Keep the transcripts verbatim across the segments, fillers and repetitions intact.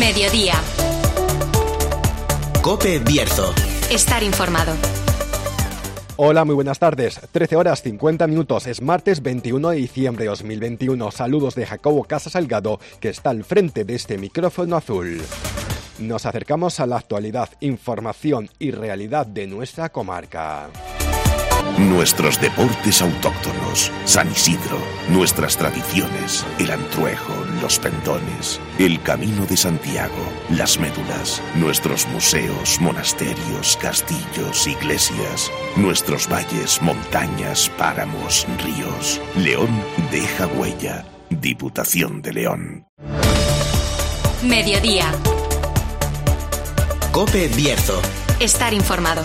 Mediodía. COPE Bierzo. Estar informado. Hola, muy buenas tardes. trece horas cincuenta minutos. Es martes veintiuno de diciembre de dos mil veintiuno. Saludos de Jacobo Casa Salgado, que está al frente de este micrófono azul. Nos acercamos a la actualidad, información y realidad de nuestra comarca. Nuestros deportes autóctonos, San Isidro, nuestras tradiciones, el antruejo, los pendones, el Camino de Santiago, las médulas, nuestros museos, monasterios, castillos, iglesias, nuestros valles, montañas, páramos, ríos. León deja huella. Diputación de León. Mediodía. COPE Bierzo. Estar informado.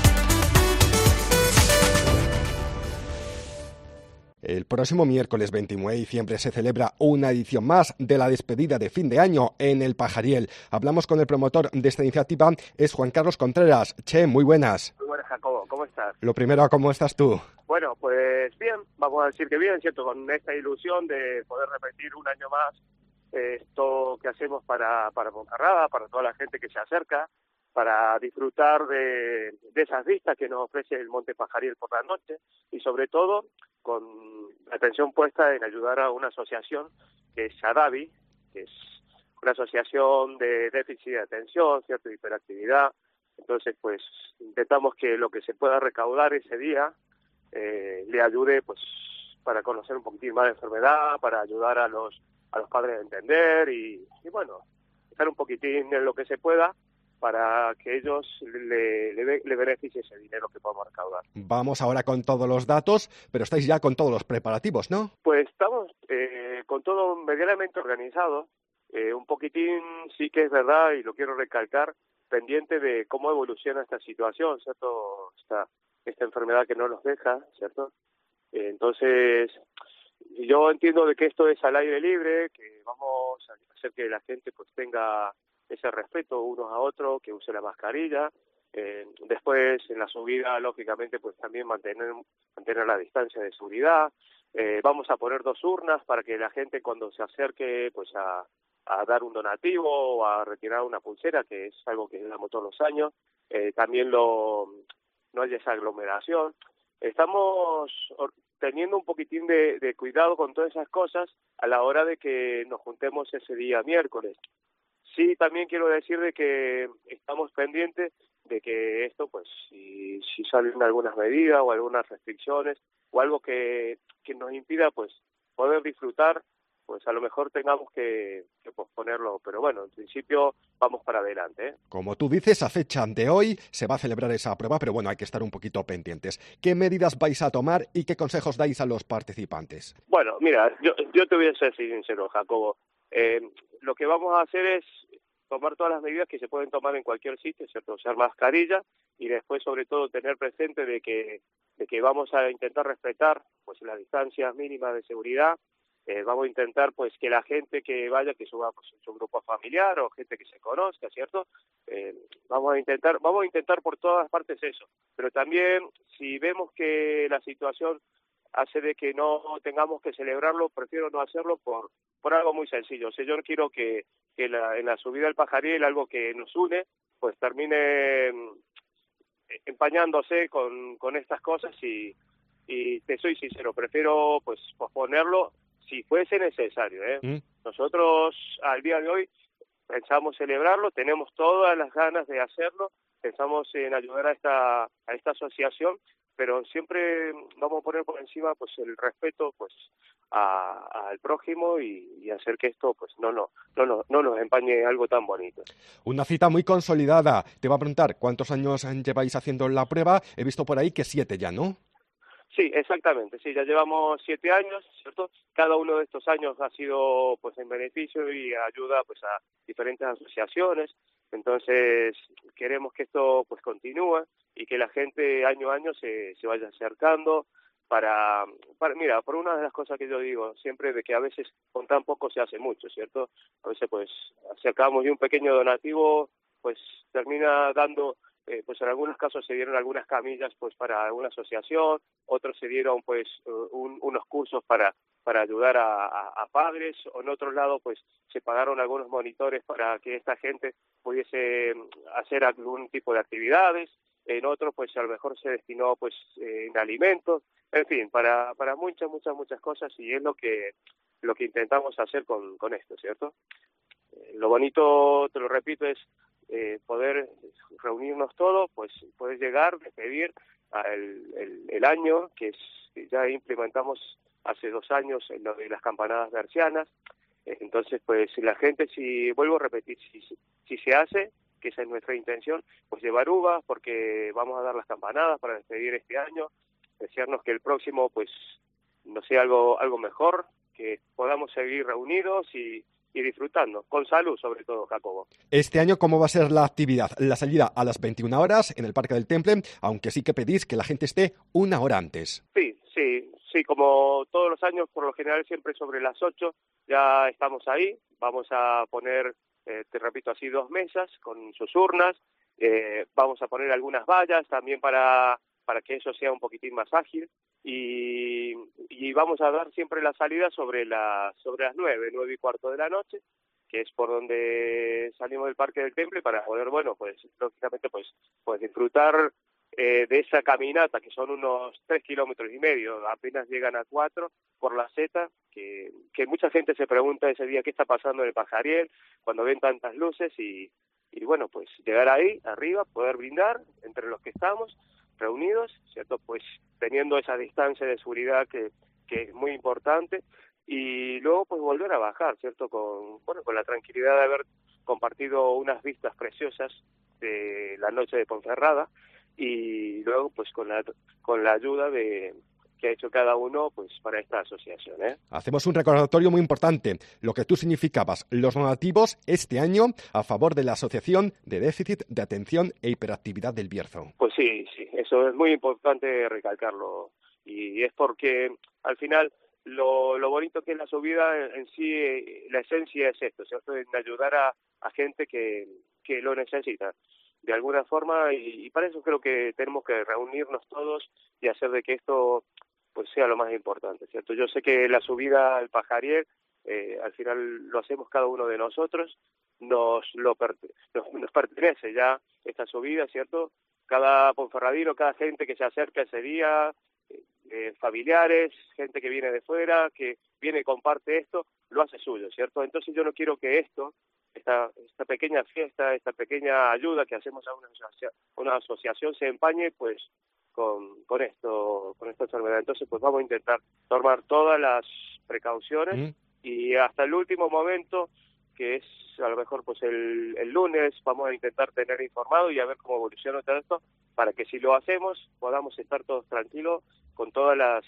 El próximo miércoles veintinueve de diciembre se celebra una edición más de la despedida de fin de año en el Pajariel. Hablamos con el promotor de esta iniciativa, es Juan Carlos Contreras. Che, muy buenas. Muy buenas, Jacobo. ¿Cómo estás? Lo primero, ¿cómo estás tú? Bueno, pues bien, vamos a decir que bien, ¿cierto? Con esta ilusión de poder repetir un año más eh, esto que hacemos para, para Ponferrada, para toda la gente que se acerca, para disfrutar de, de esas vistas que nos ofrece el Monte Pajariel por la noche y sobre todo con la atención puesta en ayudar a una asociación que es Adavi, que es una asociación de déficit de atención, cierta hiperactividad. Entonces, pues intentamos que lo que se pueda recaudar ese día eh, le ayude, pues, para conocer un poquitín más de enfermedad, para ayudar a los a los padres a entender y, y bueno, estar un poquitín en lo que se pueda para que ellos le, le, le beneficie ese dinero que podamos recaudar. Vamos ahora con todos los datos, pero estáis ya con todos los preparativos, ¿no? Pues estamos eh, con todo medianamente organizado, eh, un poquitín sí que es verdad, y lo quiero recalcar, pendiente de cómo evoluciona esta situación, ¿cierto? Esta, esta enfermedad que no nos deja, ¿cierto? Eh, entonces, yo entiendo de que esto es al aire libre, que vamos a hacer que la gente pues tenga ese respeto unos a otros, que use la mascarilla, eh, después en la subida lógicamente pues también mantener mantener la distancia de seguridad, eh, vamos a poner dos urnas para que la gente cuando se acerque pues a, a dar un donativo o a retirar una pulsera, que es algo que damos todos los años, eh, también lo no haya esa aglomeración. Estamos teniendo un poquitín de, de cuidado con todas esas cosas a la hora de que nos juntemos ese día miércoles. Sí, también quiero decir de que estamos pendientes de que esto, pues, si, si salen algunas medidas o algunas restricciones o algo que, que nos impida, pues, poder disfrutar, pues a lo mejor tengamos que, que posponerlo. Pero bueno, en principio vamos para adelante, ¿eh? Como tú dices, a fecha de hoy se va a celebrar esa prueba, pero bueno, hay que estar un poquito pendientes. ¿Qué medidas vais a tomar y qué consejos dais a los participantes? Bueno, mira, yo, yo te voy a ser sincero, Jacobo. Eh, lo que vamos a hacer es tomar todas las medidas que se pueden tomar en cualquier sitio, ¿cierto? Usar mascarilla y después, sobre todo, tener presente de que de que vamos a intentar respetar pues las distancias mínimas de seguridad. Eh, vamos a intentar pues que la gente que vaya, que suba pues, su grupo familiar o gente que se conozca, ¿cierto? Eh, vamos a intentar vamos a intentar por todas partes eso. Pero también, si vemos que la situación hace de que no tengamos que celebrarlo, prefiero no hacerlo por por algo muy sencillo. O sea, yo no quiero que, que la, en la subida al Pajariel, algo que nos une, pues termine empañándose con, con estas cosas y, y te soy sincero, prefiero pues posponerlo si fuese necesario, ¿eh? ¿Mm? Nosotros al día de hoy pensamos celebrarlo, tenemos todas las ganas de hacerlo, pensamos en ayudar a esta a esta asociación, pero siempre vamos a poner por encima pues el respeto pues a, al prójimo y, y hacer que esto pues no no no no no nos empañe algo tan bonito. Una cita muy consolidada. Te va a preguntar cuántos años lleváis haciendo la prueba. He visto por ahí que siete ya, ¿no? Sí, exactamente, sí, ya llevamos siete años, ¿cierto? Cada uno de estos años ha sido pues en beneficio y ayuda pues a diferentes asociaciones. Entonces queremos que esto pues continúe y que la gente año a año se, se vaya acercando para, para, mira, por una de las cosas que yo digo siempre, de que a veces con tan poco se hace mucho, ¿cierto? A veces pues acercamos y un pequeño donativo pues termina dando eh, pues en algunos casos se dieron algunas camillas pues para alguna asociación, otros se dieron pues un, unos cursos para para ayudar a, a, a padres, o en otro lado pues se pagaron algunos monitores para que esta gente pudiese hacer algún tipo de actividades, en otros pues a lo mejor se destinó pues eh, en alimentos, en fin, para para muchas, muchas, muchas cosas, y es lo que lo que intentamos hacer con, con esto, ¿cierto? Eh, lo bonito, te lo repito, es eh, poder reunirnos todos, pues poder llegar, despedir el, el, el año que es, ya implementamos hace dos años en lo de las campanadas bercianas. Entonces, pues la gente, si vuelvo a repetir, si, si se hace, que esa es nuestra intención, pues llevar uvas, porque vamos a dar las campanadas para despedir este año, desearnos que el próximo, pues, no sea algo algo mejor, que podamos seguir reunidos y, y disfrutando, con salud sobre todo, Jacobo. Este año, ¿cómo va a ser la actividad? La salida a las veintiuna horas en el Parque del Temple, aunque sí que pedís que la gente esté una hora antes. Sí, sí, sí, como todos los años, por lo general siempre sobre las ocho, ya estamos ahí, vamos a poner, eh, te repito así, dos mesas con sus urnas, eh, vamos a poner algunas vallas también para, para que eso sea un poquitín más ágil, y, y vamos a dar siempre la salida sobre las, sobre las nueve, nueve y cuarto de la noche, que es por donde salimos del Parque del Temple para poder, bueno, pues lógicamente pues, pues disfrutar eh, de esa caminata, que son unos tres kilómetros y medio, apenas llegan a cuatro, por la seta, que, que mucha gente se pregunta ese día qué está pasando en el Pajariel, cuando ven tantas luces, y, y bueno, pues llegar ahí, arriba, poder brindar entre los que estamos reunidos, ¿cierto? Pues teniendo esa distancia de seguridad que, que es muy importante, y luego pues volver a bajar, ¿cierto? Con, bueno, con la tranquilidad de haber compartido unas vistas preciosas de la noche de Ponferrada, y luego pues con la con la ayuda de que ha hecho cada uno pues para esta asociación, ¿eh? Hacemos un recordatorio muy importante, lo que tú significabas, los donativos este año a favor de la Asociación de Déficit de Atención e Hiperactividad del Bierzo. Pues sí, sí, eso es muy importante recalcarlo, y es porque al final lo, lo bonito que es la subida en, en sí, la esencia es esto, ¿cierto? En ayudar a, a gente que, que lo necesita de alguna forma, y, y para eso creo que tenemos que reunirnos todos y hacer de que esto pues sea lo más importante, ¿cierto? Yo sé que la subida al Pajariel, eh, al final lo hacemos cada uno de nosotros, nos lo per- nos, nos pertenece ya esta subida, ¿cierto? Cada ponferradino, cada gente que se acerca ese día, eh, familiares, gente que viene de fuera, que viene y comparte esto, lo hace suyo, ¿cierto? Entonces yo no quiero que esto, esta esta pequeña fiesta, esta pequeña ayuda que hacemos a una, asocia- una asociación se empañe pues con con esto, con esta enfermedad. Entonces pues vamos a intentar tomar todas las precauciones, mm. y hasta el último momento, que es a lo mejor pues el, el lunes, vamos a intentar tener informado y a ver cómo evoluciona todo esto, para que si lo hacemos podamos estar todos tranquilos con todas las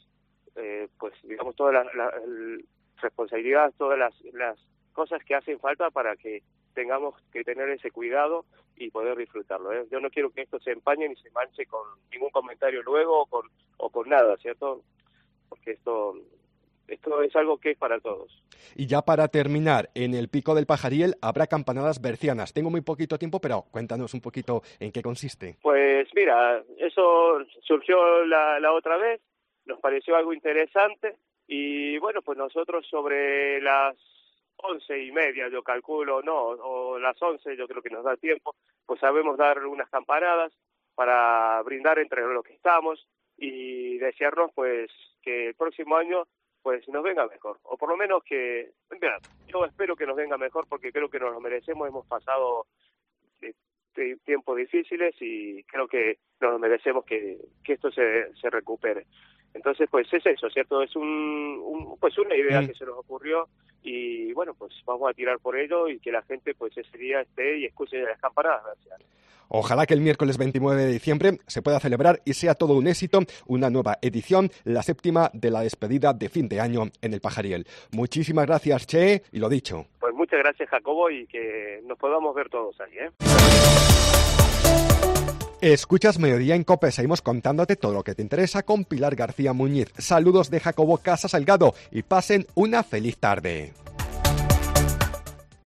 eh, pues digamos todas las la, responsabilidades, todas las, las cosas que hacen falta para que tengamos que tener ese cuidado y poder disfrutarlo, ¿eh? Yo no quiero que esto se empañe ni se manche con ningún comentario luego o con o con nada, ¿cierto? Porque esto esto es algo que es para todos. Y ya para terminar, en el Pico del Pajariel habrá campanadas bercianas. Tengo muy poquito tiempo, pero cuéntanos un poquito en qué consiste. Pues mira, eso surgió la, la otra vez, nos pareció algo interesante, y bueno, pues nosotros sobre las once y media, yo calculo, no, o las once, yo creo que nos da tiempo, pues sabemos dar unas campanadas para brindar entre los que estamos y desearnos pues que el próximo año pues nos venga mejor, o por lo menos que, mira, yo espero que nos venga mejor porque creo que nos lo merecemos, hemos pasado eh, tiempos difíciles y creo que nos lo merecemos que, que esto se, se recupere. Entonces, pues es eso, ¿cierto? Es un, un pues una idea mm. que se nos ocurrió, y bueno, pues vamos a tirar por ello y que la gente pues ese día esté y escuche las campanadas. Gracias. Ojalá que el miércoles veintinueve de diciembre se pueda celebrar y sea todo un éxito, una nueva edición, la séptima de la despedida de fin de año en el Pajariel. Muchísimas gracias, Che, y lo dicho. Pues muchas gracias, Jacobo, y que nos podamos ver todos ahí, ¿eh? Escuchas Mediodía en COPE, seguimos contándote todo lo que te interesa con Pilar García Muñiz. Saludos de Jacobo Casa Salgado y pasen una feliz tarde.